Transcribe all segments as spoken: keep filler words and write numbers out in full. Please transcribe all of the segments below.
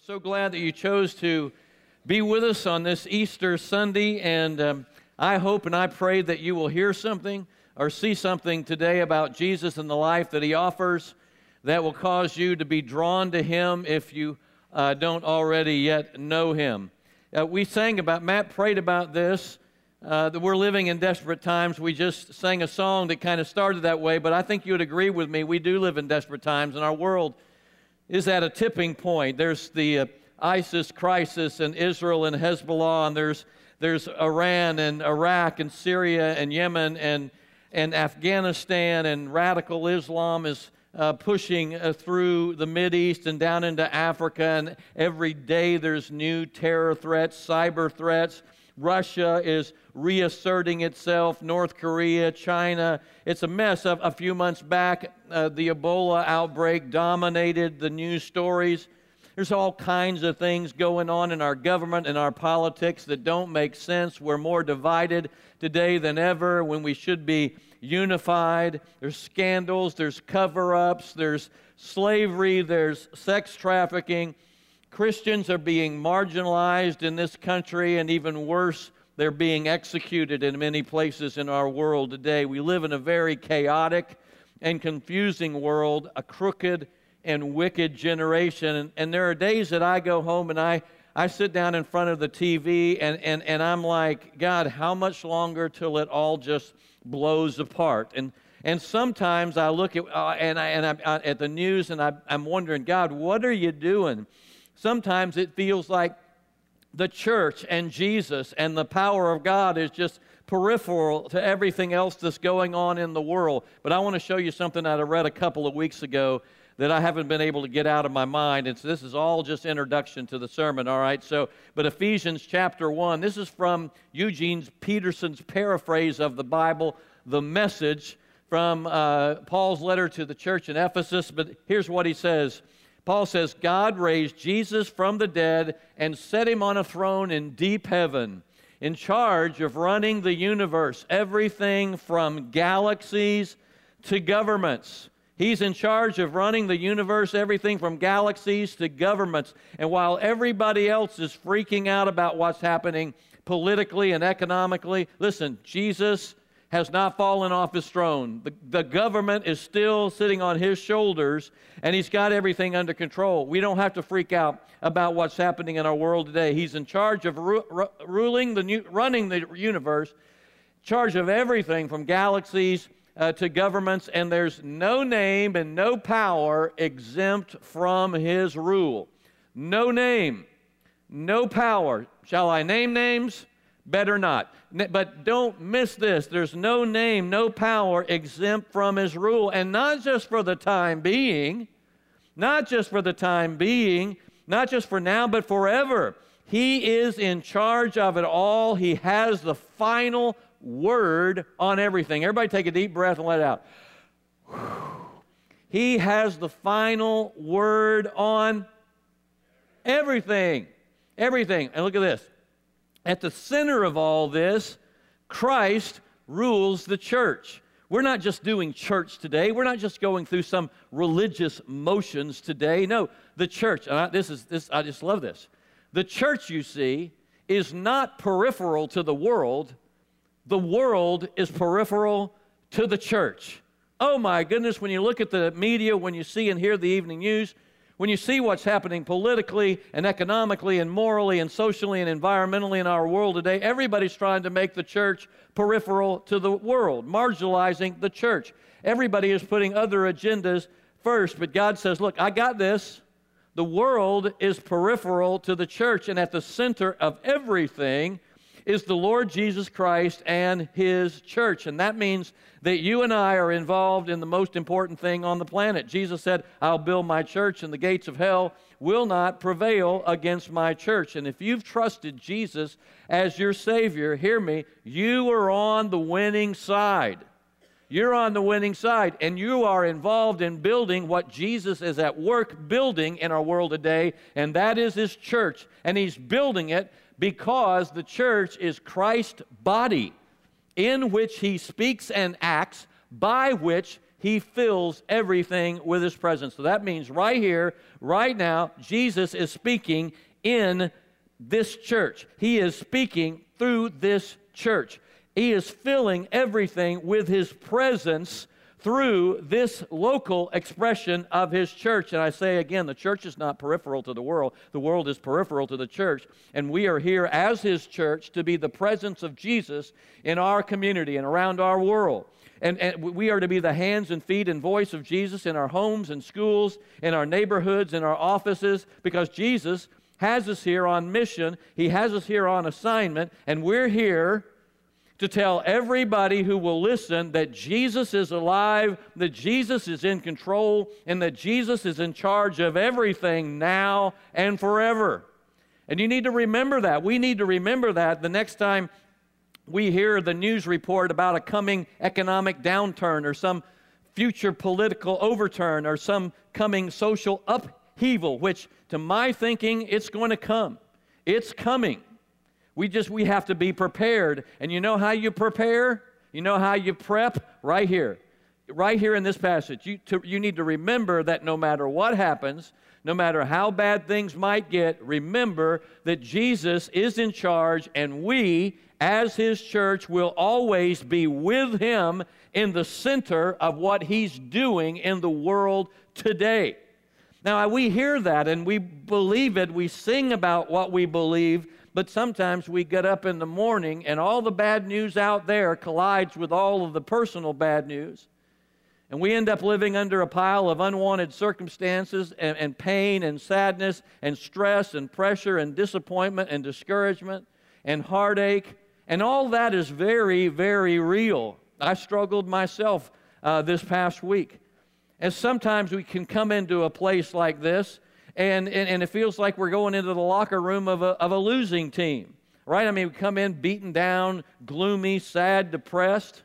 So glad that you chose to be with us on this Easter Sunday, and um, I hope and I pray that you will hear something or see something today about Jesus and the life that He offers that will cause you to be drawn to Him if you uh, don't already yet know Him. Uh, we sang about, Matt prayed about this, uh, that we're living in desperate times. We just sang a song that kind of started that way, but I think you would agree with me, we do live in desperate times, and our world is at a tipping point. There's the uh, ISIS crisis and Israel and Hezbollah, and there's there's Iran and Iraq and Syria and Yemen and and Afghanistan, and radical Islam is uh, pushing uh, through the Mideast and down into Africa, and every day there's new terror threats, cyber threats. Russia is reasserting itself, North Korea, China. It's a mess. A, a few months back, uh, the Ebola outbreak dominated the news stories. There's all kinds of things going on in our government and our politics that don't make sense. We're more divided today than ever when we should be unified. There's scandals, there's cover-ups, there's slavery, there's sex trafficking. Christians are being marginalized in this country, and even worse, they're being executed in many places in our world today. We live in a very chaotic and confusing world, a crooked and wicked generation. And, and there are days that I go home and I, I sit down in front of the T V and, and, and I'm like, God, how much longer till it all just blows apart? And and sometimes I look at uh, and I and I'm uh, at the news and I, I'm wondering, God, what are you doing? Sometimes it feels like the church and Jesus and the power of God is just peripheral to everything else that's going on in the world. But I want to show you something that I read a couple of weeks ago that I haven't been able to get out of my mind. And so this is all just introduction to the sermon, all right? So, but Ephesians chapter one, this is from Eugene Peterson's paraphrase of the Bible, The Message, from uh, Paul's letter to the church in Ephesus. But here's what he says. Paul says, God raised Jesus from the dead and set Him on a throne in deep heaven, in charge of running the universe, everything from galaxies to governments. He's in charge of running the universe, everything from galaxies to governments. And while everybody else is freaking out about what's happening politically and economically, listen, Jesus has not fallen off His throne. The, the government is still sitting on His shoulders, and He's got everything under control. We don't have to freak out about what's happening in our world today. He's in charge of ru- ru- ruling the new, running the universe, charge of everything from galaxies uh, to governments, and there's no name and no power exempt from His rule. No name, no power. Shall I name names? Better not. But don't miss this. There's no name, no power exempt from His rule. And not just for the time being, not just for the time being, not just for now, but forever. He is in charge of it all. He has the final word on everything. Everybody take a deep breath and let it out. He has the final word on everything. Everything. And look at this. At the center of all this, Christ rules the church. We're not just doing church today. We're not just going through some religious motions today. No, the church, and I, this is this. I just love this. The church, you see, is not peripheral to the world. The world is peripheral to the church. Oh my goodness, when you look at the media, when you see and hear the evening news, when you see what's happening politically and economically and morally and socially and environmentally in our world today, everybody's trying to make the church peripheral to the world, marginalizing the church. Everybody is putting other agendas first, but God says, look, I got this. The world is peripheral to the church, and at the center of everything is the Lord Jesus Christ and His church. And that means that you and I are involved in the most important thing on the planet. Jesus said, I'll build my church, and the gates of hell will not prevail against my church. And if you've trusted Jesus as your Savior, hear me, you are on the winning side. You're on the winning side, and you are involved in building what Jesus is at work building in our world today, and that is His church. And He's building it because the church is Christ's body, in which He speaks and acts, by which He fills everything with His presence. So that means right here, right now, Jesus is speaking in this church. He is speaking through this church. He is filling everything with His presence through this local expression of His church. And I say again, the church is not peripheral to the world. The world is peripheral to the church. And we are here as His church to be the presence of Jesus in our community and around our world. And, and we are to be the hands and feet and voice of Jesus in our homes and schools, in our neighborhoods, in our offices, because Jesus has us here on mission. He has us here on assignment, and we're here to tell everybody who will listen that Jesus is alive, that Jesus is in control, and that Jesus is in charge of everything now and forever. And you need to remember that. We need to remember that the next time we hear the news report about a coming economic downturn or some future political overturn or some coming social upheaval, which to my thinking, it's going to come. It's coming. We just, we have to be prepared. And you know how you prepare? You know how you prep? Right here. Right here in this passage. You, to, you need to remember that no matter what happens, no matter how bad things might get, remember that Jesus is in charge, and we, as His church, will always be with Him in the center of what He's doing in the world today. Now, we hear that and we believe it. We sing about what we believe. But sometimes we get up in the morning and all the bad news out there collides with all of the personal bad news. And we end up living under a pile of unwanted circumstances and, and pain and sadness and stress and pressure and disappointment and discouragement and heartache. And all that is very, very real. I struggled myself uh, this past week. And sometimes we can come into a place like this And, and, and it feels like we're going into the locker room of a, of a losing team, right? I mean, we come in beaten down, gloomy, sad, depressed.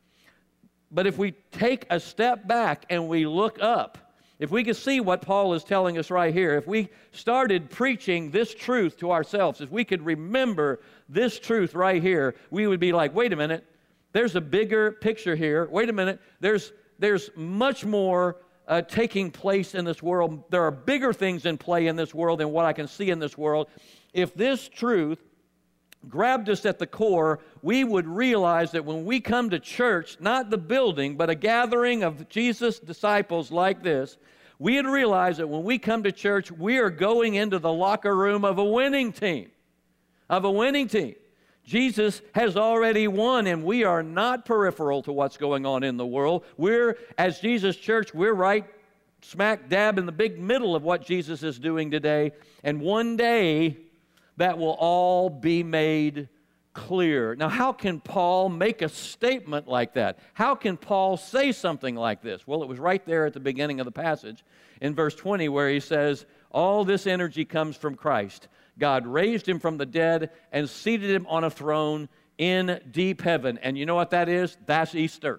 But if we take a step back and we look up, if we could see what Paul is telling us right here, if we started preaching this truth to ourselves, if we could remember this truth right here, we would be like, wait a minute, there's a bigger picture here. Wait a minute, there's, there's much more Uh, taking place in this world. There are bigger things in play in this world than what I can see in this world. If this truth grabbed us at the core, we would realize that when we come to church, not the building, but a gathering of Jesus' disciples like this, we would realize that when we come to church, we are going into the locker room of a winning team, of a winning team. Jesus has already won, and we are not peripheral to what's going on in the world. We're, as Jesus Church, we're right smack dab in the big middle of what Jesus is doing today. And one day, that will all be made clear. Now, how can Paul make a statement like that? How can Paul say something like this? Well, it was right there at the beginning of the passage in verse twenty where he says, all this energy comes from Christ. God raised Him from the dead and seated Him on a throne in deep heaven. And you know what that is? That's Easter.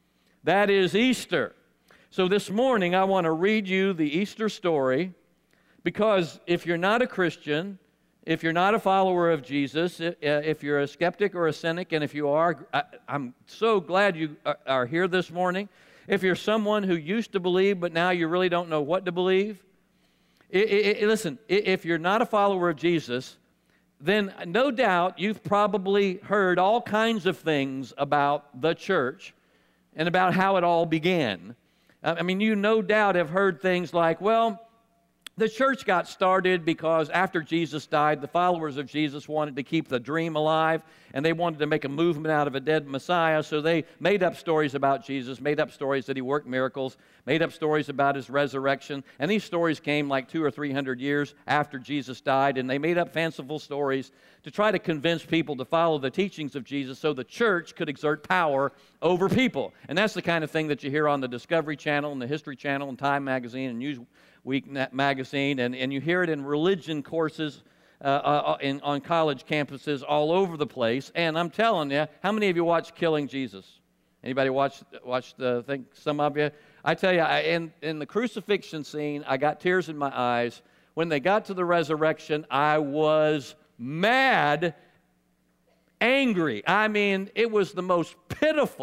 That is Easter. So this morning I want to read you the Easter story, because if you're not a Christian, if you're not a follower of Jesus, if you're a skeptic or a cynic, and if you are, I'm so glad you are here this morning. If you're someone who used to believe but now you really don't know what to believe, It, it, it, listen, if you're not a follower of Jesus, then no doubt you've probably heard all kinds of things about the church and about how it all began. I mean, you no doubt have heard things like, well, the church got started because after Jesus died, the followers of Jesus wanted to keep the dream alive, and they wanted to make a movement out of a dead Messiah, so they made up stories about Jesus, made up stories that He worked miracles, made up stories about His resurrection, and these stories came like two or three hundred years after Jesus died, and they made up fanciful stories to try to convince people to follow the teachings of Jesus so the church could exert power over people. And that's the kind of thing that you hear on the Discovery Channel and the History Channel and Time Magazine and Newsweek magazine, and, and you hear it in religion courses uh, uh, in, on college campuses all over the place. And I'm telling you, how many of you watch Killing Jesus? Anybody watch, watch the thing? Some of you? I tell you, I, in, in the crucifixion scene, I got tears in my eyes. When they got to the resurrection, I was mad, angry. I mean, it was the most pitiful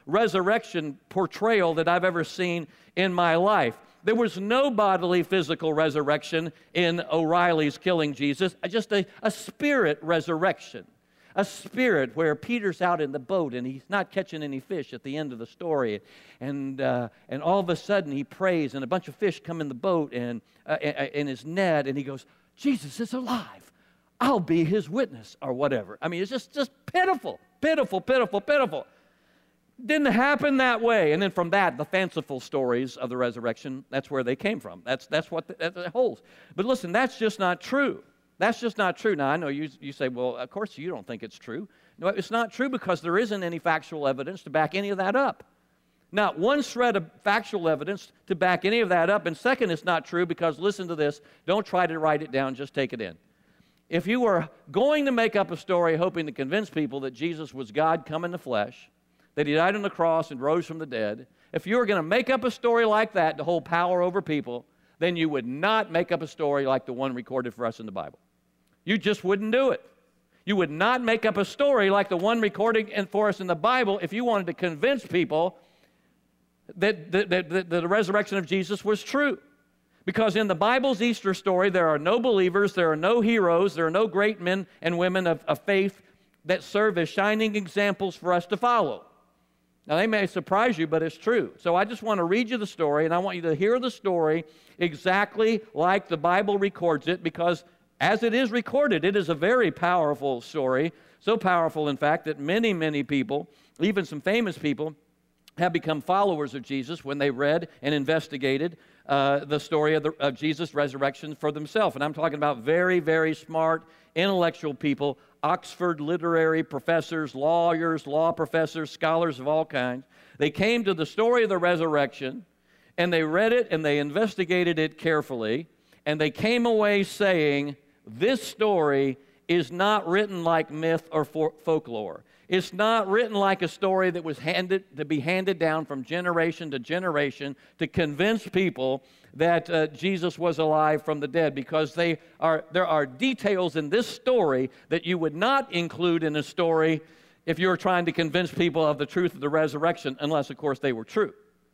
resurrection portrayal that I've ever seen in my life. There was no bodily physical resurrection in O'Reilly's killing Jesus, just a, a spirit resurrection. A spirit where Peter's out in the boat and he's not catching any fish at the end of the story. And uh, and all of a sudden he prays and a bunch of fish come in the boat and uh, in his net and he goes, Jesus is alive. I'll be his witness or whatever. I mean, it's just, just pitiful, pitiful, pitiful, pitiful. Didn't happen that way. And then from that, the fanciful stories of the resurrection, that's where they came from. That's, that's what the, that holds. But listen, that's just not true. That's just not true. Now, I know you, you say, well, of course you don't think it's true. No, it's not true because there isn't any factual evidence to back any of that up. Not one shred of factual evidence to back any of that up. And second, it's not true because, listen to this, don't try to write it down, just take it in. If you were going to make up a story hoping to convince people that Jesus was God come in the flesh, that he died on the cross and rose from the dead, if you were going to make up a story like that to hold power over people, then you would not make up a story like the one recorded for us in the Bible. You just wouldn't do it. You would not make up a story like the one recorded for us in the Bible if you wanted to convince people that, that, that, that the resurrection of Jesus was true. Because in the Bible's Easter story, there are no believers, there are no heroes, there are no great men and women of, of faith that serve as shining examples for us to follow. Now, they may surprise you, but it's true. So I just want to read you the story, and I want you to hear the story exactly like the Bible records it, because as it is recorded, it is a very powerful story, so powerful, in fact, that many, many people, even some famous people, have become followers of Jesus when they read and investigated uh, the story of, the, of Jesus' resurrection for themselves. And I'm talking about very, very smart, intellectual people, Oxford literary professors, lawyers, law professors, scholars of all kinds. They came to the story of the resurrection, and they read it, and they investigated it carefully, and they came away saying, this story is not written like myth or folklore. It's not written like a story that was handed to be handed down from generation to generation to convince people that uh, Jesus was alive from the dead, because they are there are details in this story that you would not include in a story if you were trying to convince people of the truth of the resurrection, unless, of course, they were true.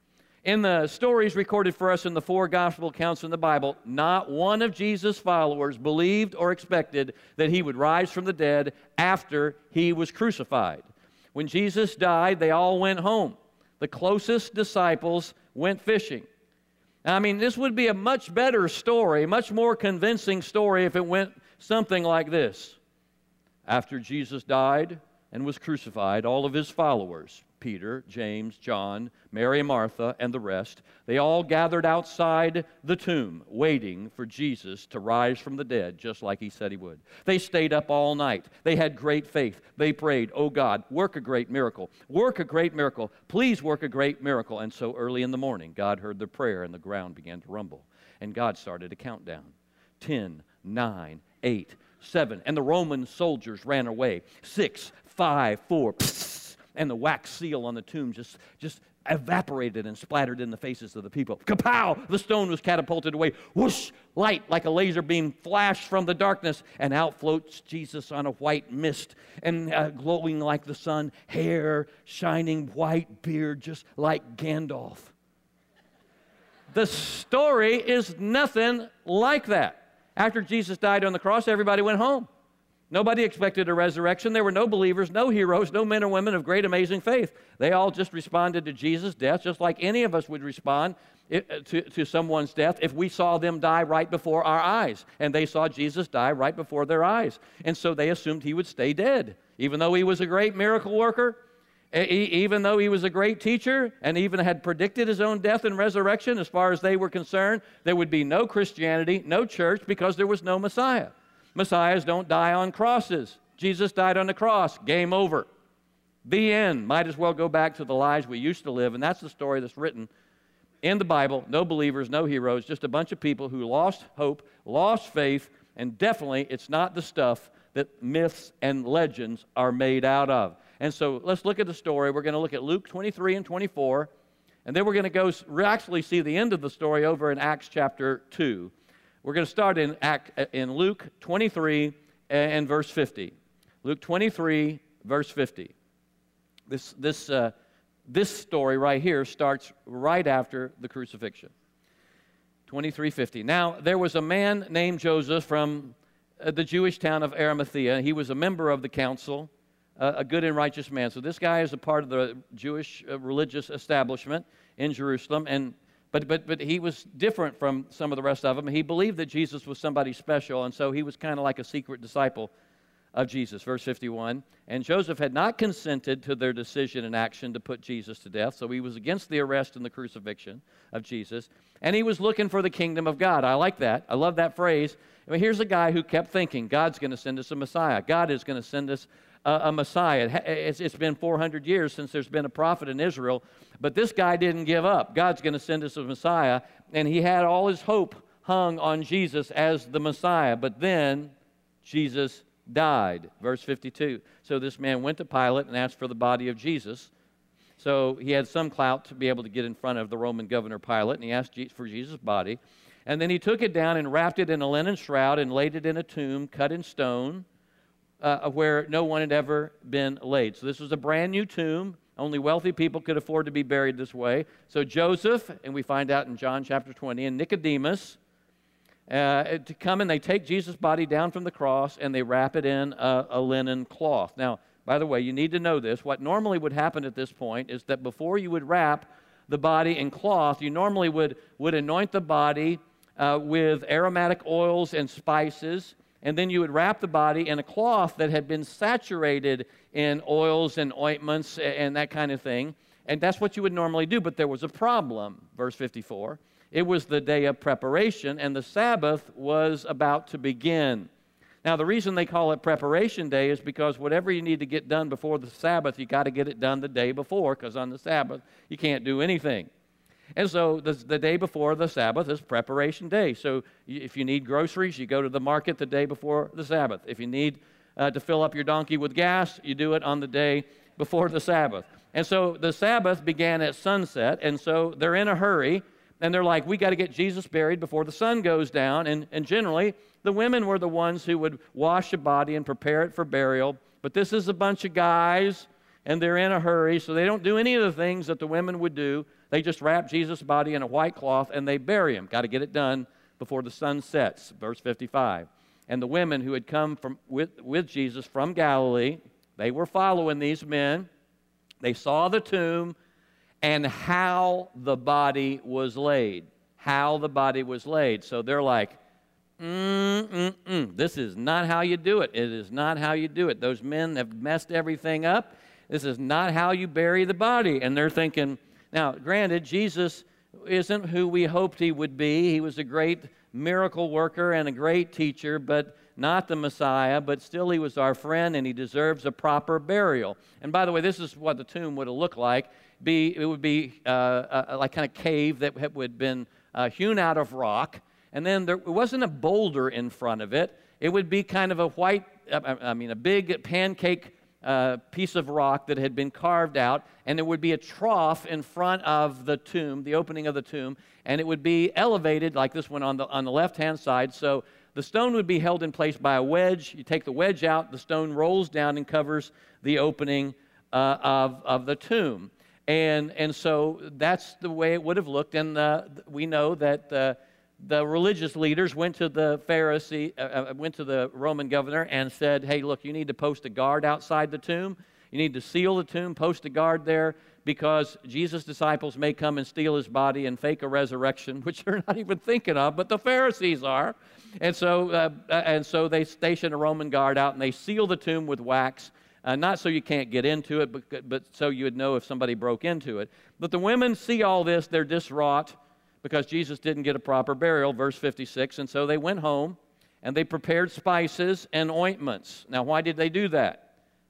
In the stories recorded for us in the four gospel accounts in the Bible, not one of Jesus' followers believed or expected that he would rise from the dead after he was crucified. When Jesus died, they all went home. The closest disciples went fishing. Now, I mean, this would be a much better story, much more convincing story if it went something like this. After Jesus died and was crucified, all of his followers, Peter, James, John, Mary, Martha, and the rest, they all gathered outside the tomb waiting for Jesus to rise from the dead, just like he said he would. They stayed up all night. They had great faith. They prayed, oh God, work a great miracle. Work a great miracle. Please work a great miracle. And so early in the morning, God heard their prayer and the ground began to rumble. And God started a countdown. Ten, nine, eight, seven. And the Roman soldiers ran away. Six, five, four, psst. And the wax seal on the tomb just, just evaporated and splattered in the faces of the people. Kapow! The stone was catapulted away. Whoosh! Light like a laser beam flashed from the darkness, and out floats Jesus on a white mist, and uh, glowing like the sun, hair shining white, beard just like Gandalf. The story is nothing like that. After Jesus died on the cross, everybody went home. Nobody expected a resurrection. There were no believers, no heroes, no men or women of great, amazing faith. They all just responded to Jesus' death, just like any of us would respond to, to someone's death if we saw them die right before our eyes. And they saw Jesus die right before their eyes. And so they assumed he would stay dead. Even though he was a great miracle worker, even though he was a great teacher, and even had predicted his own death and resurrection, as far as they were concerned, there would be no Christianity, no church, because there was no Messiah. Messiahs don't die on crosses. Jesus died on the cross. Game over. The end. Might as well go back to the lives we used to live, and that's the story that's written in the Bible. No believers, no heroes, just a bunch of people who lost hope, lost faith, and definitely it's not the stuff that myths and legends are made out of. And so let's look at the story. We're going to look at Luke twenty-three and twenty-four, and then we're going to go actually see the end of the story over in Acts chapter two. We're going to start in, Act, in Luke twenty-three and verse fifty. Luke twenty-three, verse fifty. This, this uh, this story right here starts right after the crucifixion. twenty-three fifty. Now, there was a man named Joseph from uh, the Jewish town of Arimathea. He was a member of the council, uh, a good and righteous man. So this guy is a part of the Jewish uh, religious establishment in Jerusalem, and but but but he was different from some of the rest of them. He believed that Jesus was somebody special, and so he was kind of like a secret disciple of Jesus. Verse fifty-one, and Joseph had not consented to their decision and action to put Jesus to death, so he was against the arrest and the crucifixion of Jesus, and he was looking for the kingdom of God. I like that. I love that phrase. I mean, here's a guy who kept thinking, God's going to send us a Messiah. God is going to send us a, a Messiah. It's, it's been four hundred years since there's been a prophet in Israel, but this guy didn't give up. God's going to send us a Messiah, and he had all his hope hung on Jesus as the Messiah, but then Jesus died. Verse fifty-two. So this man went to Pilate and asked for the body of Jesus. So he had some clout to be able to get in front of the Roman governor Pilate, and he asked for Jesus' body. And then he took it down and wrapped it in a linen shroud and laid it in a tomb cut in stone uh, where no one had ever been laid. So this was a brand new tomb. Only wealthy people could afford to be buried this way. So Joseph, and we find out in John chapter twenty, and Nicodemus, Uh, to come and they take Jesus' body down from the cross and they wrap it in a, a linen cloth. Now, by the way, you need to know this. What normally would happen at this point is that before you would wrap the body in cloth, you normally would, would anoint the body uh, with aromatic oils and spices, and then you would wrap the body in a cloth that had been saturated in oils and ointments and that kind of thing. And that's what you would normally do, but there was a problem, verse fifty-four. It was the day of preparation, and the Sabbath was about to begin. Now, the reason they call it preparation day is because whatever you need to get done before the Sabbath, you got to get it done the day before, because on the Sabbath, you can't do anything. And so the, the day before the Sabbath is preparation day. So if you need groceries, you go to the market the day before the Sabbath. If you need uh, to fill up your donkey with gas, you do it on the day before the Sabbath. And so the Sabbath began at sunset, and so they're in a hurry. And they're like, we got to get Jesus buried before the sun goes down. And, and generally, the women were the ones who would wash the body and prepare it for burial. But this is a bunch of guys, and they're in a hurry, so they don't do any of the things that the women would do. They just wrap Jesus' body in a white cloth, and they bury him. Got to get it done before the sun sets. Verse fifty-five. And the women who had come from with, with Jesus from Galilee, they were following these men. They saw the tomb and how the body was laid. How the body was laid. So they're like, mm, mm, mm. This is not how you do it. It is not how you do it. Those men have messed everything up. This is not how you bury the body. And they're thinking, now, granted, Jesus isn't who we hoped he would be. He was a great miracle worker and a great teacher, but not the Messiah, but still he was our friend, and he deserves a proper burial. And by the way, this is what the tomb would have looked like. Be, it would be uh, a, like kind of cave that had would been uh, hewn out of rock, and then there it wasn't a boulder in front of it. It would be kind of a white, I, I mean, a big pancake uh, piece of rock that had been carved out, and there would be a trough in front of the tomb, the opening of the tomb, and it would be elevated like this one on the on the left-hand side. So the stone would be held in place by a wedge. You take the wedge out, the stone rolls down and covers the opening uh, of of the tomb. And and so that's the way it would have looked. And uh, we know that uh, the religious leaders went to the Pharisee, uh, went to the Roman governor and said, hey, look, you need to post a guard outside the tomb. You need to seal the tomb, post a guard there, because Jesus' disciples may come and steal his body and fake a resurrection, which they're not even thinking of, but the Pharisees are. And so, uh, and so they station a Roman guard out, and they seal the tomb with wax. Uh, not so you can't get into it, but, but so you would know if somebody broke into it. But the women see all this. They're distraught because Jesus didn't get a proper burial, verse fifty-six. And so they went home, and they prepared spices and ointments. Now, why did they do that?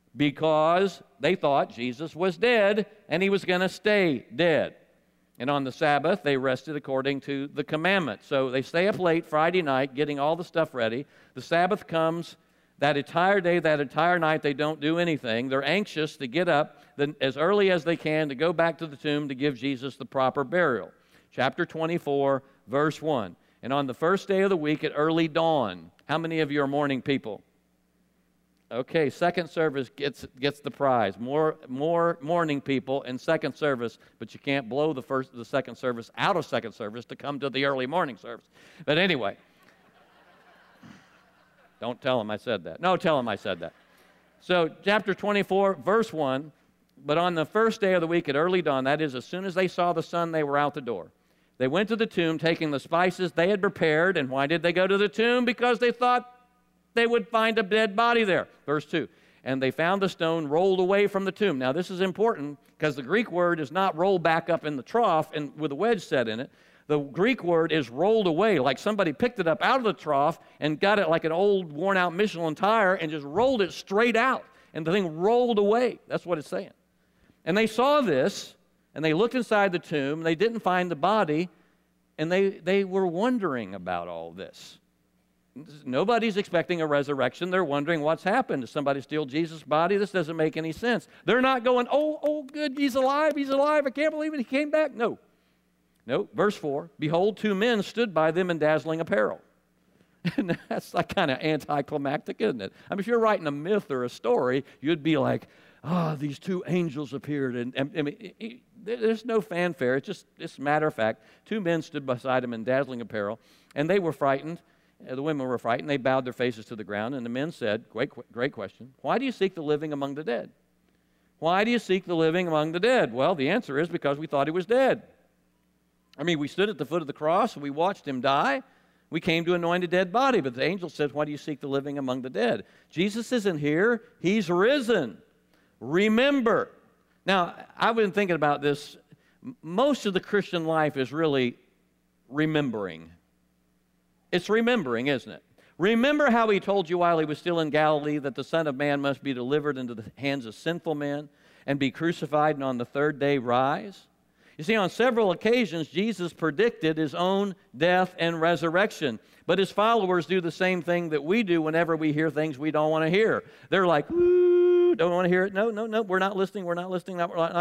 Because they thought Jesus was dead, and he was going to stay dead. And on the Sabbath, they rested according to the commandment. So they stay up late Friday night getting all the stuff ready. The Sabbath comes. That entire day, that entire night, they don't do anything. They're anxious to get up as early as they can to go back to the tomb to give Jesus the proper burial. Chapter twenty-four, verse one. And on the first day of the week at early dawn, how many of you are morning people? Okay, second service gets gets the prize. More more morning people in second service, but you can't blow the first the second service out of second service to come to the early morning service. But anyway, don't tell them I said that. No, tell them I said that. So chapter twenty-four, verse one, but on the first day of the week at early dawn, that is, as soon as they saw the sun, they were out the door. They went to the tomb, taking the spices they had prepared. And why did they go to the tomb? Because they thought they would find a dead body there. Verse two, and they found the stone rolled away from the tomb. Now, this is important because the Greek word is not rolled back up in the trough and with a wedge set in it. The Greek word is rolled away, like somebody picked it up out of the trough and got it like an old worn-out Michelin tire and just rolled it straight out. And the thing rolled away. That's what it's saying. And they saw this, and they looked inside the tomb, and they didn't find the body, and they, they were wondering about all this. Nobody's expecting a resurrection. They're wondering what's happened. Did somebody steal Jesus' body? This doesn't make any sense. They're not going, oh, oh, good, he's alive, he's alive. I can't believe it, he came back. No. No. Verse four, behold, two men stood by them in dazzling apparel. And that's like kind of anticlimactic, isn't it? I mean, if you're writing a myth or a story, you'd be like, ah, oh, these two angels appeared. And, and I mean, it, it, there's no fanfare. It's just, it's matter of fact. Two men stood beside him in dazzling apparel, and they were frightened. The women were frightened. They bowed their faces to the ground, and the men said, great, great question, why do you seek the living among the dead? Why do you seek the living among the dead? Well, the answer is because we thought he was dead. I mean, we stood at the foot of the cross, and we watched him die. We came to anoint a dead body, but the angel says, why do you seek the living among the dead? Jesus isn't here. He's risen. Remember. Now, I've been thinking about this. Most of the Christian life is really remembering. It's remembering, isn't it? Remember how he told you while he was still in Galilee that the Son of Man must be delivered into the hands of sinful men and be crucified and on the third day rise? You see, on several occasions, Jesus predicted his own death and resurrection. But his followers do the same thing that we do whenever we hear things we don't want to hear. They're like, ooh, don't want to hear it. No, no, no, we're not listening. We're not listening.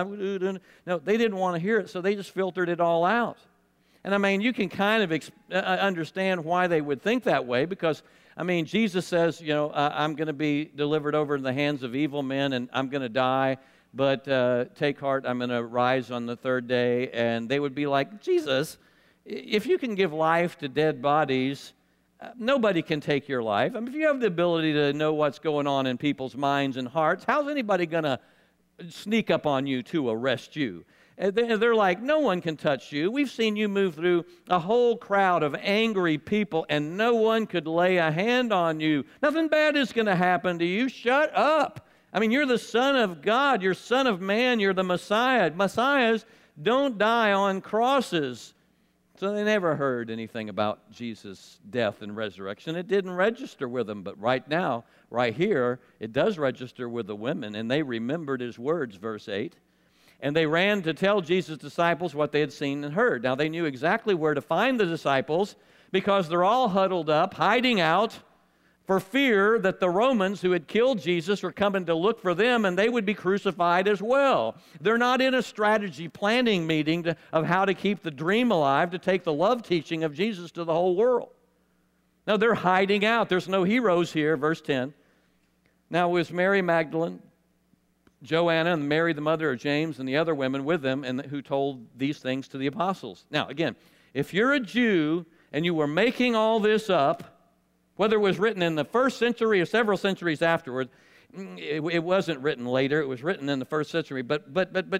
No, they didn't want to hear it, so they just filtered it all out. And I mean, you can kind of ex- uh, understand why they would think that way because, I mean, Jesus says, you know, uh, I'm going to be delivered over in the hands of evil men and I'm going to die, but uh, take heart, I'm going to rise on the third day. And they would be like, Jesus, if you can give life to dead bodies, uh, nobody can take your life. I mean, if you have the ability to know what's going on in people's minds and hearts, how's anybody going to sneak up on you to arrest you? And they're like, no one can touch you. We've seen you move through a whole crowd of angry people, and no one could lay a hand on you. Nothing bad is going to happen to you. Shut up. I mean, you're the Son of God. You're Son of Man. You're the Messiah. Messiahs don't die on crosses. So they never heard anything about Jesus' death and resurrection. It didn't register with them. But right now, right here, it does register with the women, and they remembered his words, verse eight. And they ran to tell Jesus' disciples what they had seen and heard. Now, they knew exactly where to find the disciples because they're all huddled up, hiding out for fear that the Romans who had killed Jesus were coming to look for them and they would be crucified as well. They're not in a strategy planning meeting to, of how to keep the dream alive, to take the love teaching of Jesus to the whole world. No, they're hiding out. There's no heroes here, verse ten. Now, it was Mary Magdalene, Joanna, and Mary, the mother of James, and the other women with them, and who told these things to the apostles. Now, again, if you're a Jew and you were making all this up, whether it was written in the first century or several centuries afterward, it, it wasn't written later. It was written in the first century. But, but, but, but,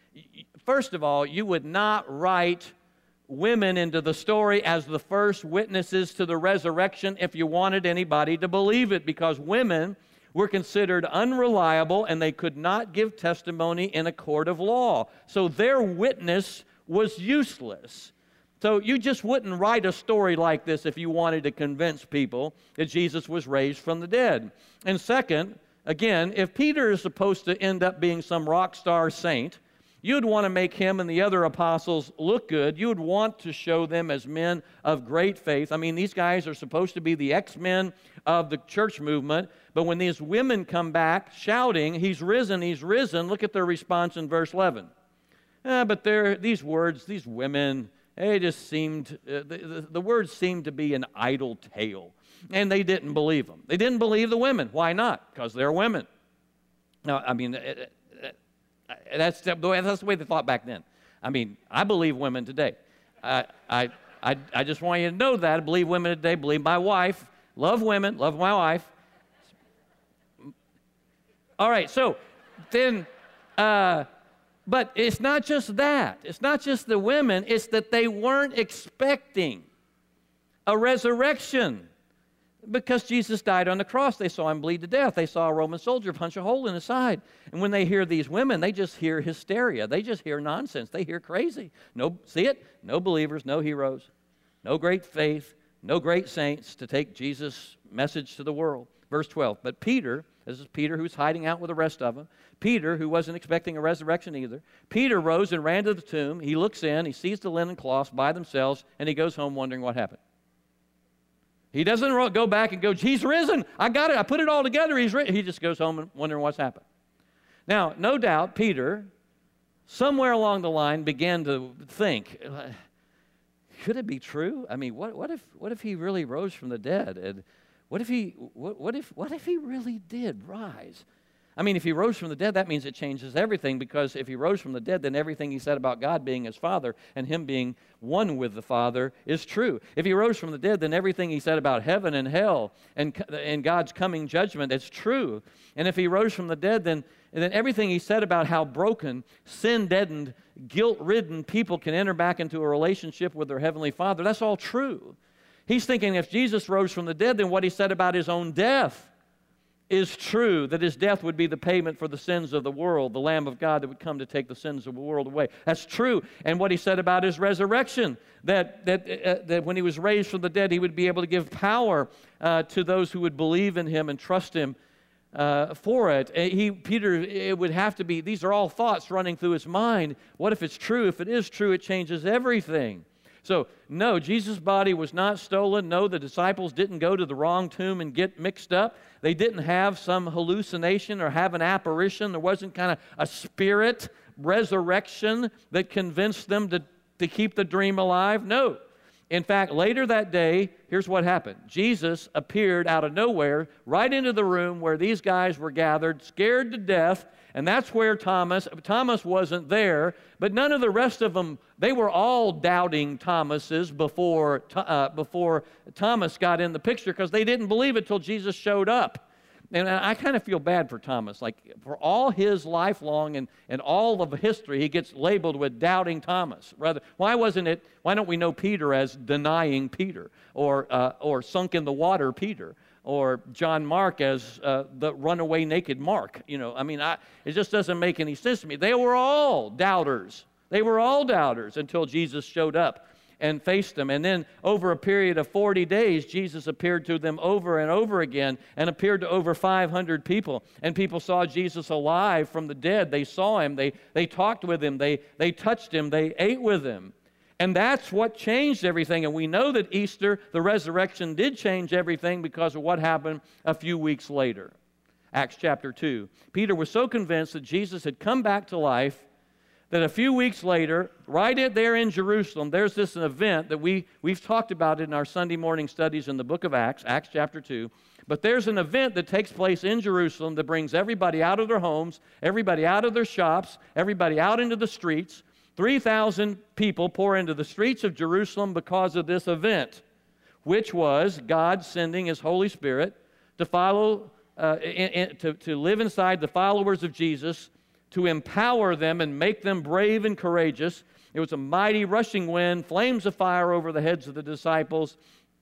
first of all, you would not write women into the story as the first witnesses to the resurrection if you wanted anybody to believe it, because women were considered unreliable and they could not give testimony in a court of law. So their witness was useless. So you just wouldn't write a story like this if you wanted to convince people that Jesus was raised from the dead. And second, again, if Peter is supposed to end up being some rock star saint, you'd want to make him and the other apostles look good. You would want to show them as men of great faith. I mean, these guys are supposed to be the X-men of the church movement. But when these women come back shouting, he's risen, he's risen, look at their response in verse eleven. Eh, but these words, these women, they just seemed, uh, the, the, the words seemed to be an idle tale. and they didn't believe them. They didn't believe the women. Why not? Because they're women. Now, I mean, it, it, that's, the way, that's the way they thought back then. I mean, I believe women today. I, I, I, I just want you to know that. I believe women today, believe my wife, love women, love my wife. All right, so then, uh, but it's not just that. It's not just the women. It's that they weren't expecting a resurrection because Jesus died on the cross. They saw him bleed to death. They saw a Roman soldier punch a hole in his side. And when they hear these women, they just hear hysteria. They just hear nonsense. They hear crazy. No, see it? No believers, no heroes, no great faith, no great saints to take Jesus' message to the world. Verse twelve, but Peter, this is Peter who's hiding out with the rest of them. Peter, who wasn't expecting a resurrection either, Peter rose and ran to the tomb. He looks in, he sees the linen cloths by themselves, and he goes home wondering what happened. He doesn't go back and go, he's risen. I got it. I put it all together. He's risen. He just goes home and wondering what's happened. Now, no doubt, Peter, somewhere along the line, began to think, could it be true? I mean, what, what if what if he really rose from the dead? And what if he what, what if what if he really did rise? I mean, if he rose from the dead, that means it changes everything, because if he rose from the dead, then everything he said about God being his Father and him being one with the Father is true. If he rose from the dead, then everything he said about heaven and hell and, and God's coming judgment is true. And if he rose from the dead, then, then everything he said about how broken, sin-deadened, guilt-ridden people can enter back into a relationship with their Heavenly Father, that's all true. He's thinking if Jesus rose from the dead, then what he said about his own death is true, that his death would be the payment for the sins of the world, the Lamb of God that would come to take the sins of the world away. That's true. And what he said about his resurrection, that, that, uh, that when he was raised from the dead, he would be able to give power uh, to those who would believe in him and trust him uh, for it. He, Peter, it would have to be, these are all thoughts running through his mind. What if it's true? If it is true, it changes everything. So, no, Jesus' body was not stolen. No, the disciples didn't go to the wrong tomb and get mixed up. They didn't have some hallucination or have an apparition. There wasn't kind of a spirit resurrection that convinced them to, to keep the dream alive. No. In fact, later that day, here's what happened. Jesus appeared out of nowhere right into the room where these guys were gathered, scared to death. And that's where Thomas, Thomas wasn't there, but none of the rest of them, they were all doubting Thomases before, uh, before Thomas got in the picture, because they didn't believe it till Jesus showed up. And I kind of feel bad for Thomas. Like, for all his lifelong and, and all of history, he gets labeled with doubting Thomas. Rather, why wasn't it, why don't we know Peter as denying Peter, or, uh, or sunk in the water Peter? Or John Mark as uh, the runaway naked Mark. You know, I mean, I, it just doesn't make any sense to me. They were all doubters. They were all doubters until Jesus showed up and faced them. And then over a period of forty days, Jesus appeared to them over and over again and appeared to over five hundred people. And people saw Jesus alive from the dead. They saw him. They, they talked with him. They, they touched him. They ate with him. And that's what changed everything. And we know that Easter, the resurrection, did change everything because of what happened a few weeks later. Acts chapter two. Peter was so convinced that Jesus had come back to life that a few weeks later, right there in Jerusalem, there's this event that we, we've talked about in our Sunday morning studies in the book of Acts, Acts chapter two. But there's an event that takes place in Jerusalem that brings everybody out of their homes, everybody out of their shops, everybody out into the streets. three thousand people pour into the streets of Jerusalem because of this event, which was God sending his Holy Spirit to follow, uh, in, in, to, to live inside the followers of Jesus, to empower them and make them brave and courageous. It was a mighty rushing wind, flames of fire over the heads of the disciples.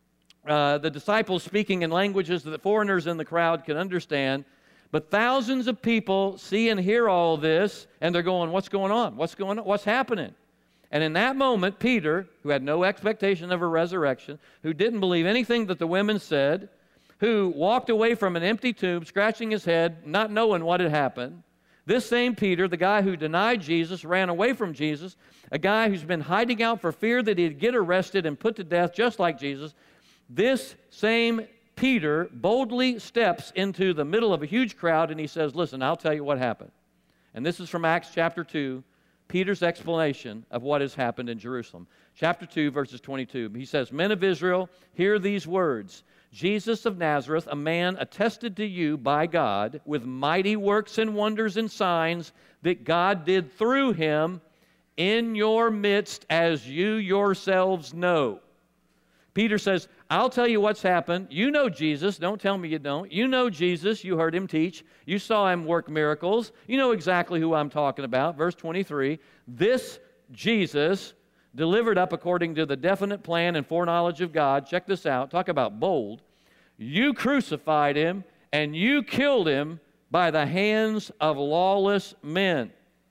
Uh, the disciples speaking in languages that foreigners in the crowd could understand. But thousands of people see and hear all this, and they're going, what's going on? What's going on? What's happening? And in that moment, Peter, who had no expectation of a resurrection, who didn't believe anything that the women said, who walked away from an empty tomb, scratching his head, not knowing what had happened, this same Peter, the guy who denied Jesus, ran away from Jesus, a guy who's been hiding out for fear that he'd get arrested and put to death just like Jesus, this same Peter boldly steps into the middle of a huge crowd and he says, listen, I'll tell you what happened. And this is from Acts chapter two, Peter's explanation of what has happened in Jerusalem. Chapter two, verses twenty-two. He says, men of Israel, hear these words. Jesus of Nazareth, a man attested to you by God with mighty works and wonders and signs that God did through him in your midst, as you yourselves know. Peter says, I'll tell you what's happened. You know Jesus. Don't tell me you don't. You know Jesus. You heard him teach. You saw him work miracles. You know exactly who I'm talking about. Verse twenty-three, this Jesus, delivered up according to the definite plan and foreknowledge of God. Check this out. Talk about bold. You crucified him, and you killed him by the hands of lawless men.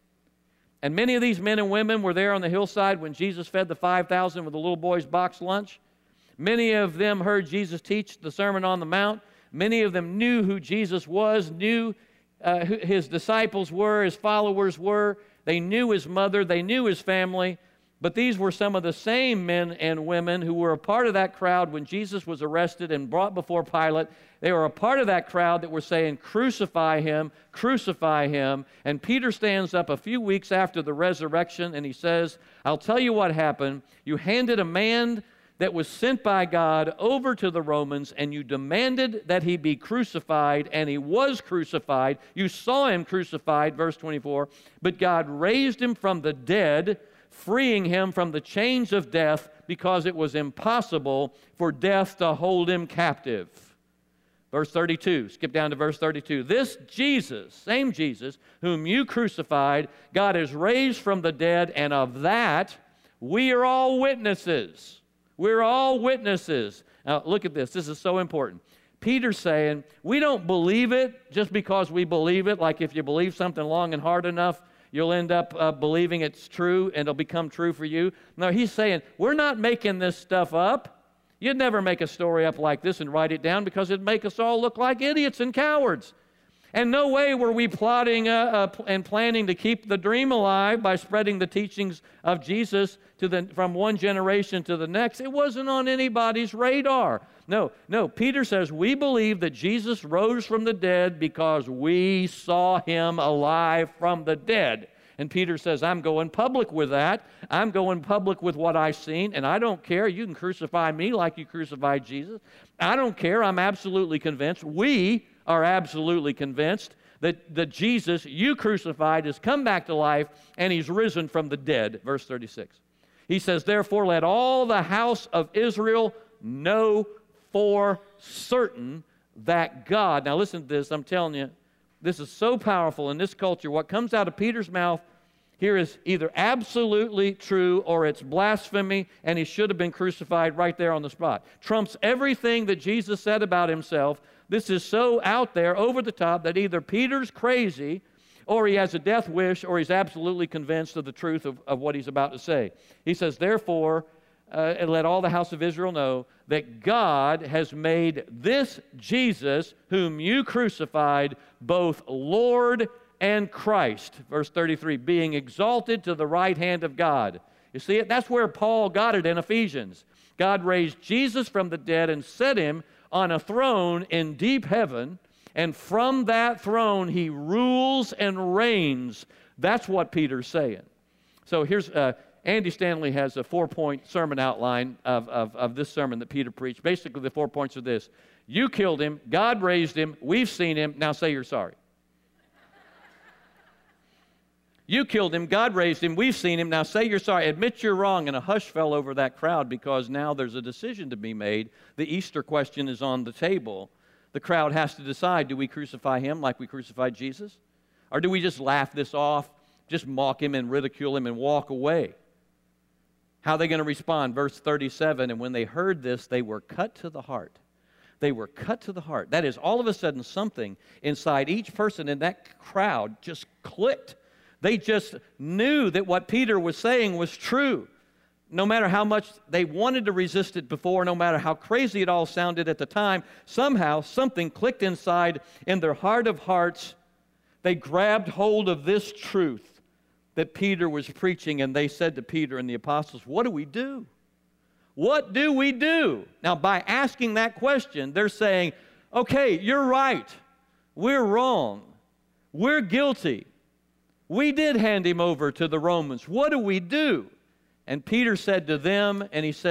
And many of these men and women were there on the hillside when Jesus fed the five thousand with the little boy's box lunch. Many of them heard Jesus teach the Sermon on the Mount. Many of them knew who Jesus was, knew uh, who his disciples were, his followers were. They knew his mother. They knew his family. But these were some of the same men and women who were a part of that crowd when Jesus was arrested and brought before Pilate. They were a part of that crowd that were saying, crucify him, crucify him. And Peter stands up a few weeks after the resurrection and he says, I'll tell you what happened. You handed a man that was sent by God over to the Romans, and you demanded that he be crucified, and he was crucified. You saw him crucified, verse twenty-four, but God raised him from the dead, freeing him from the chains of death, because it was impossible for death to hold him captive. Verse thirty-two, skip down to verse thirty-two. This Jesus, same Jesus, whom you crucified, God has raised from the dead, and of that we are all witnesses. We're all witnesses. Now, look at this. This is so important. Peter's saying, we don't believe it just because we believe it, like if you believe something long and hard enough, you'll end up uh, believing it's true and it'll become true for you. No, he's saying, we're not making this stuff up. You'd never make a story up like this and write it down because it'd make us all look like idiots and cowards. And no way were we plotting uh, uh, and planning to keep the dream alive by spreading the teachings of Jesus to the, from one generation to the next. It wasn't on anybody's radar. No, no. Peter says, we believe that Jesus rose from the dead because we saw him alive from the dead. And Peter says, I'm going public with that. I'm going public with what I've seen, and I don't care. You can crucify me like you crucified Jesus. I don't care. I'm absolutely convinced. We are absolutely convinced that, that Jesus, you crucified, has come back to life, and he's risen from the dead. Verse thirty-six. He says, therefore, let all the house of Israel know for certain that God, now listen to this, I'm telling you, this is so powerful in this culture. What comes out of Peter's mouth here is either absolutely true or it's blasphemy, and he should have been crucified right there on the spot. Trumps everything that Jesus said about himself. This is so out there, over the top, that either Peter's crazy or he has a death wish or he's absolutely convinced of the truth of, of what he's about to say. He says, therefore, uh, and let all the house of Israel know that God has made this Jesus, whom you crucified, both Lord and Christ. Verse thirty-three, being exalted to the right hand of God. You see it? That's where Paul got it in Ephesians. God raised Jesus from the dead and set him on a throne in deep heaven, and from that throne he rules and reigns. That's what Peter's saying. So here's, uh, Andy Stanley has a four-point sermon outline of, of, of this sermon that Peter preached. Basically, the four points are this. You killed him, God raised him, we've seen him, now say you're sorry. You killed him, God raised him, we've seen him, now say you're sorry. Admit you're wrong. And a hush fell over that crowd because now there's a decision to be made. The Easter question is on the table. The crowd has to decide, do we crucify him like we crucified Jesus? Or do we just laugh this off, just mock him and ridicule him and walk away? How are they going to respond? Verse thirty-seven, and when they heard this, they were cut to the heart. They were cut to the heart. That is, all of a sudden something inside each person in that crowd just clicked. They just knew that what Peter was saying was true. No matter how much they wanted to resist it before, no matter how crazy it all sounded at the time, somehow something clicked inside in their heart of hearts. They grabbed hold of this truth that Peter was preaching, and they said to Peter and the apostles, what do we do? What do we do? Now, by asking that question, they're saying, okay, you're right. We're wrong. We're guilty. We did hand him over to the Romans. What do we do? And Peter said to them, and he says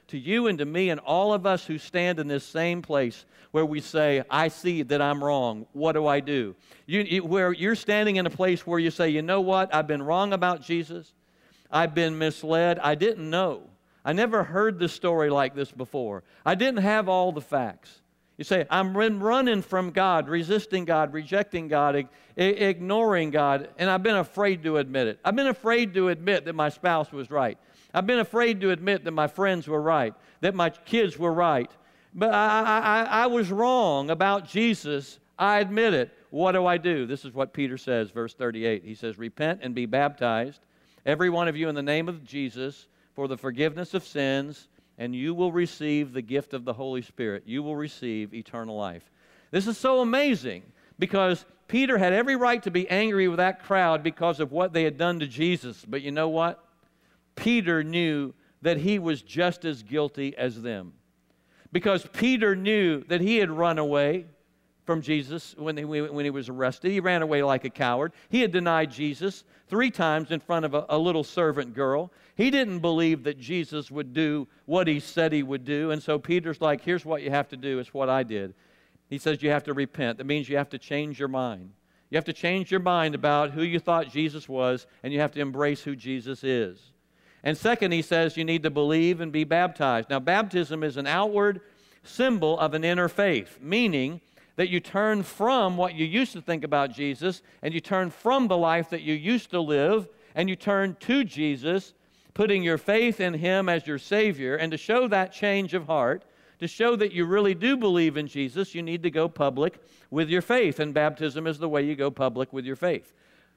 to you and to me and all of us who stand in this same place where we say, I see that I'm wrong. What do I do? You, you, where you're standing in a place where you say, you know what? I've been wrong about Jesus. I've been misled. I didn't know. I never heard the story like this before. I didn't have all the facts. You say, I'm running from God, resisting God, rejecting God, ig- ignoring God, and I've been afraid to admit it. I've been afraid to admit that my spouse was right. I've been afraid to admit that my friends were right, that my kids were right. But I, I, I was wrong about Jesus. I admit it. What do I do? This is what Peter says, verse thirty-eight. He says, repent and be baptized, every one of you in the name of Jesus, for the forgiveness of sins, and you will receive the gift of the Holy Spirit. You will receive eternal life. This is so amazing because Peter had every right to be angry with that crowd because of what they had done to Jesus. But you know what? Peter knew that he was just as guilty as them. Because Peter knew that he had run away from Jesus when he, when he was arrested. He ran away like a coward. He had denied Jesus three times in front of a, a little servant girl. He didn't believe that Jesus would do what he said he would do. And so Peter's like, here's what you have to do. It's what I did. He says you have to repent. That means you have to change your mind. You have to change your mind about who you thought Jesus was, and you have to embrace who Jesus is. And second, he says you need to believe and be baptized. Now, baptism is an outward symbol of an inner faith, meaning that you turn from what you used to think about Jesus, and you turn from the life that you used to live, and you turn to Jesus, putting your faith in Him as your Savior. And to show that change of heart, to show that you really do believe in Jesus, you need to go public with your faith, and baptism is the way you go public with your faith.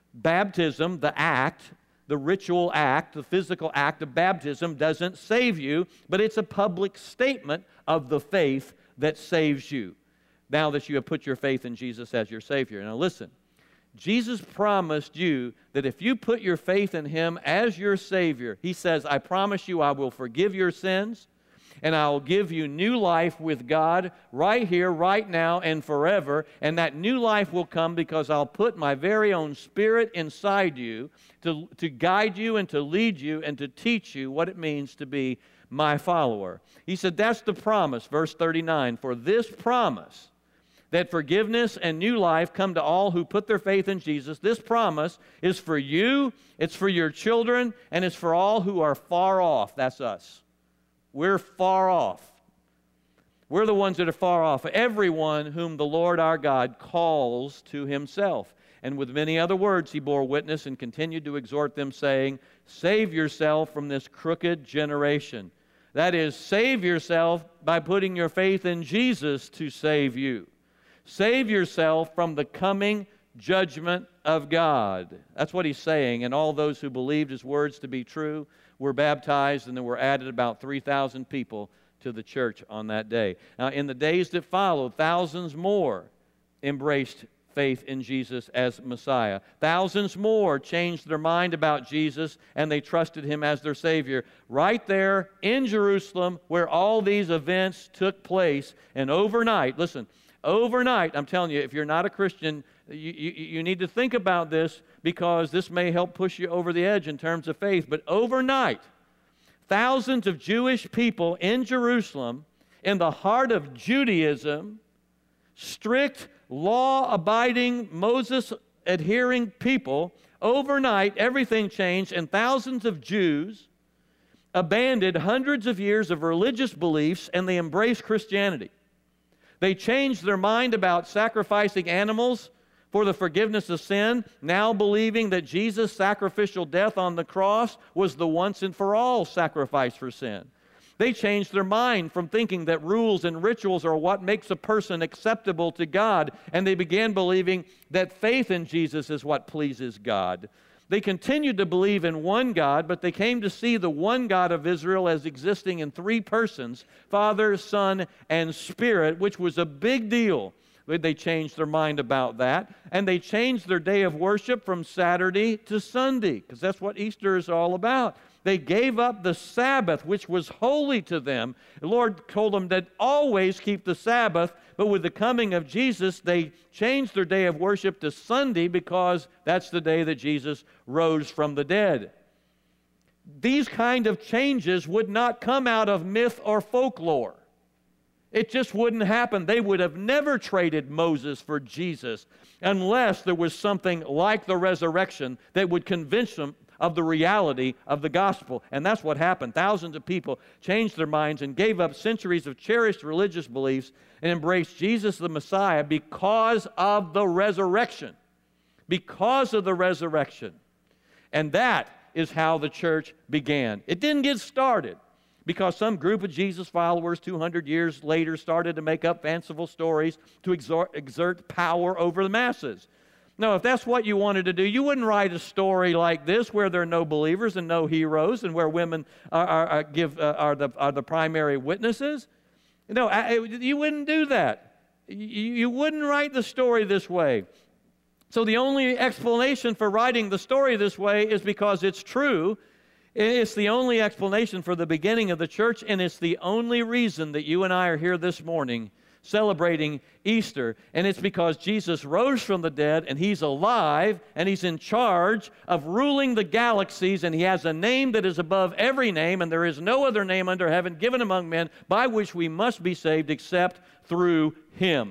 Baptism, the act, the ritual act, the physical act of baptism doesn't save you, but it's a public statement of the faith that saves you, now that you have put your faith in Jesus as your Savior. Now listen, Jesus promised you that if you put your faith in Him as your Savior, He says, I promise you I will forgive your sins, and I will give you new life with God right here, right now, and forever. And that new life will come because I'll put my very own Spirit inside you to, to guide you and to lead you and to teach you what it means to be my follower. He said that's the promise, verse thirty-nine. For this promise, that forgiveness and new life come to all who put their faith in Jesus, this promise is for you, it's for your children, and it's for all who are far off. That's us. We're far off. We're the ones that are far off. Everyone whom the Lord our God calls to Himself. And with many other words He bore witness and continued to exhort them, saying, save yourself from this crooked generation. That is, save yourself by putting your faith in Jesus to save you. Save yourself from the coming judgment of God. That's what He's saying. And all those who believed His words to be true were baptized, and there were added about three thousand people to the church on that day. Now, in the days that followed, thousands more embraced faith in Jesus as Messiah. Thousands more changed their mind about Jesus, and they trusted Him as their Savior. Right there in Jerusalem, where all these events took place, and overnight, listen, overnight, I'm telling you, if you're not a Christian, you, you, you need to think about this, because this may help push you over the edge in terms of faith. But overnight, thousands of Jewish people in Jerusalem, in the heart of Judaism, strict, law-abiding, Moses-adhering people, overnight everything changed, and thousands of Jews abandoned hundreds of years of religious beliefs, and they embraced Christianity. They changed their mind about sacrificing animals for the forgiveness of sin, now believing that Jesus' sacrificial death on the cross was the once and for all sacrifice for sin. They changed their mind from thinking that rules and rituals are what makes a person acceptable to God, and they began believing that faith in Jesus is what pleases God. They continued to believe in one God, but they came to see the one God of Israel as existing in three persons, Father, Son, and Spirit, which was a big deal. They changed their mind about that, and they changed their day of worship from Saturday to Sunday, because that's what Easter is all about. They gave up the Sabbath, which was holy to them. The Lord told them to always keep the Sabbath, but with the coming of Jesus, they changed their day of worship to Sunday, because that's the day that Jesus rose from the dead. these kind of changes would not come out of myth or folklore. It just wouldn't happen. They would have never traded Moses for Jesus unless there was something like the resurrection that would convince them of the reality of the gospel. And that's what happened. Thousands of people changed their minds and gave up centuries of cherished religious beliefs and embraced Jesus the Messiah because of the resurrection. Because of the resurrection. And that is how the church began. It didn't get started because some group of Jesus followers two hundred years later started to make up fanciful stories to exert, exert power over the masses. No, if that's what you wanted to do, you wouldn't write a story like this where there are no believers and no heroes and where women are, are, are, give, uh, are, the, are the primary witnesses. No, I, you wouldn't do that. You, you wouldn't write the story this way. So the only explanation for writing the story this way is because it's true. It's the only explanation for the beginning of the church, and it's the only reason that you and I are here this morning celebrating Easter. And it's because Jesus rose from the dead, and He's alive, and He's in charge of ruling the galaxies, and He has a name that is above every name, and there is no other name under heaven given among men by which we must be saved except through Him.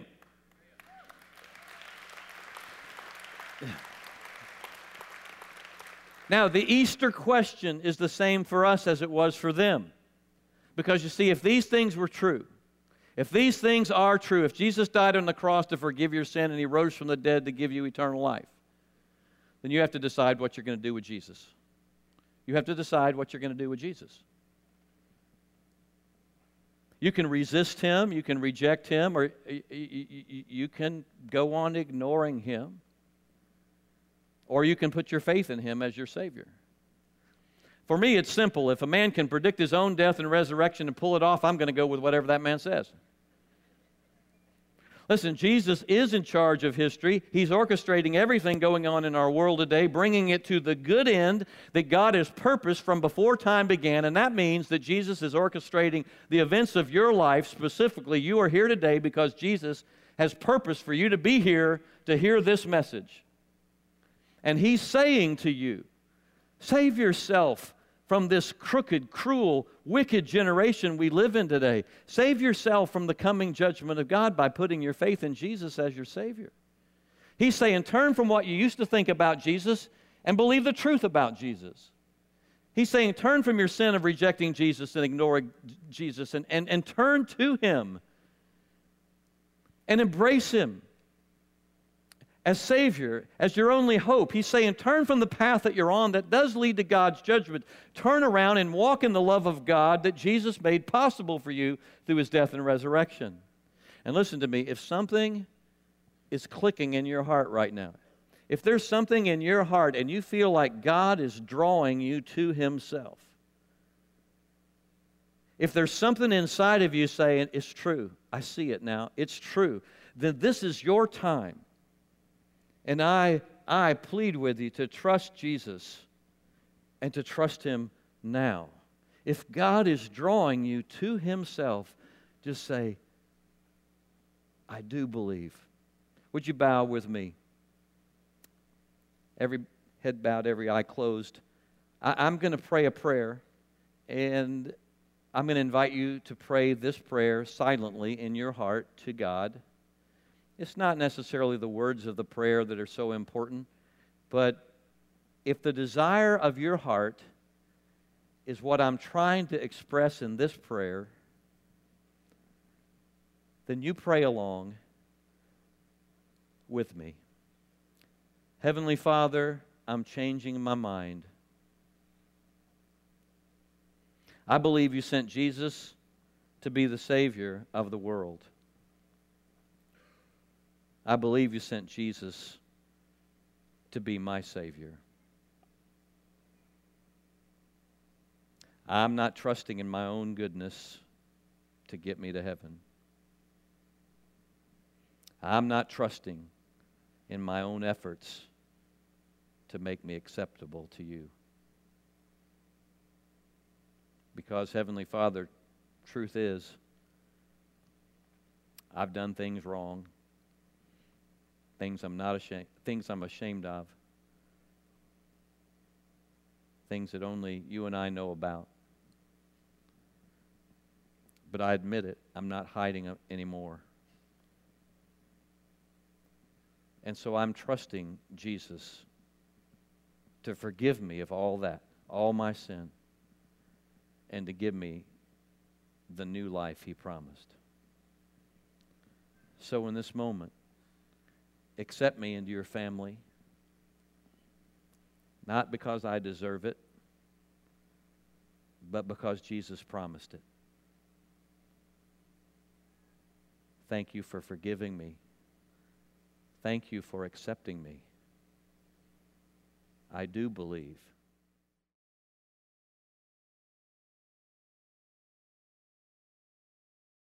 Now, the Easter question is the same for us as it was for them. Because you see, if these things were true, if these things are true, if Jesus died on the cross to forgive your sin and He rose from the dead to give you eternal life, then you have to decide what you're going to do with Jesus. You have to decide what you're going to do with Jesus. You can resist Him, you can reject Him, or you can go on ignoring Him. Or you can put your faith in Him as your Savior. For me, it's simple. If a man can predict his own death and resurrection and pull it off, I'm going to go with whatever that man says. Listen, Jesus is in charge of history. He's orchestrating everything going on in our world today, bringing it to the good end that God has purposed from before time began, and that means that Jesus is orchestrating the events of your life. Specifically, you are here today because Jesus has purposed for you to be here to hear this message. And He's saying to you, save yourself from this crooked, cruel, wicked generation we live in today. Save yourself from the coming judgment of God by putting your faith in Jesus as your Savior. He's saying, turn from what you used to think about Jesus and believe the truth about Jesus. He's saying, turn from your sin of rejecting Jesus and ignoring Jesus and, and, and turn to Him and embrace Him as Savior, as your only hope. He's saying, turn from the path that you're on that does lead to God's judgment. Turn around and walk in the love of God that Jesus made possible for you through His death and resurrection. And listen to me, if something is clicking in your heart right now, if there's something in your heart and you feel like God is drawing you to Himself, if there's something inside of you saying, it's true, I see it now, it's true, then this is your time. And I, I plead with you to trust Jesus and to trust Him now. If God is drawing you to Himself, just say, I do believe. Would you bow with me? Every head bowed, every eye closed. I, I'm going to pray a prayer, and I'm going to invite you to pray this prayer silently in your heart to God. It's not necessarily the words of the prayer that are so important, but if the desire of your heart is what I'm trying to express in this prayer, then you pray along with me. Heavenly Father, I'm changing my mind. I believe you sent Jesus to be the Savior of the world. I believe you sent Jesus to be my Savior. I'm not trusting in my own goodness to get me to heaven. I'm not trusting in my own efforts to make me acceptable to you. Because, Heavenly Father, truth is, I've done things wrong. Things I'm not ashamed, things I'm ashamed of. things that only you and I know about. But I admit it, I'm not hiding it anymore. And so I'm trusting Jesus to forgive me of all that, all my sin, and to give me the new life He promised. So in this moment, accept me into your family, not because I deserve it, but because Jesus promised it. Thank you for forgiving me. Thank you for accepting me. I do believe